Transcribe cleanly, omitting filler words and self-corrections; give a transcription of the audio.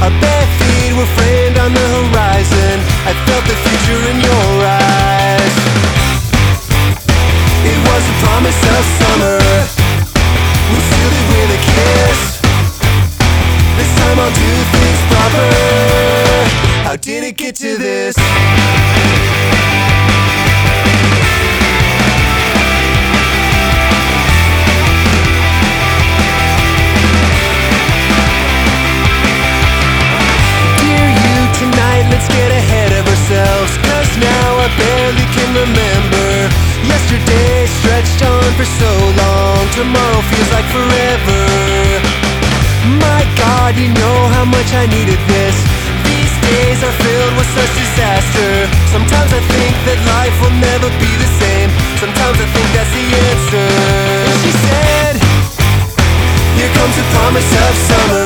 Our bare feet were framed on the horizon. I felt the future in your eyes. It was a promise of summer. We sealed it with a kiss. This time I'll do things proper. How did it get to this? Let's get ahead of ourselves, 'cause now I barely can remember. Yesterday stretched on for so long, tomorrow feels like forever. My God, you know how much I needed this. These days are filled with such disaster. Sometimes I think that life will never be the same. Sometimes I think that's the answer. And she said, here comes the promise of summer.